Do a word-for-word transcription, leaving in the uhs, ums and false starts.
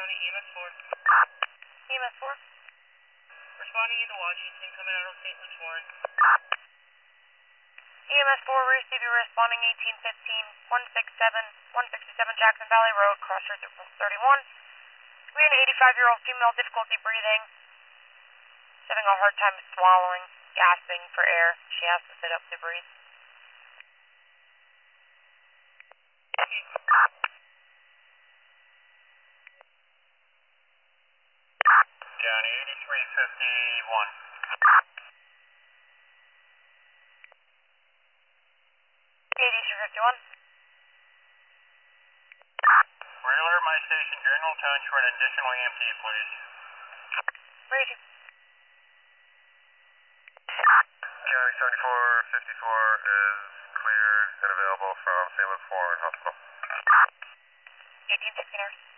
County, E M S four. E M S four. Responding into Washington, coming out of Saint Luke's Warren. E M S four, we receive you responding eighteen fifteen, one sixty-seven, one sixty-seven Jackson Valley Road, crossroads at thirty-one. We have an eighty-five-year-old female, difficulty breathing. She's having a hard time swallowing, gasping for air. She has to sit up to breathe. County, eighty-three fifty-one. eighty-three fifty-one. Regular, my station, General Tunch for an additional E M T, please. Ready. County seventy-four fifty-four is cleared and available from Saint Luke's Warren Hospital. eighteen sixty-nine.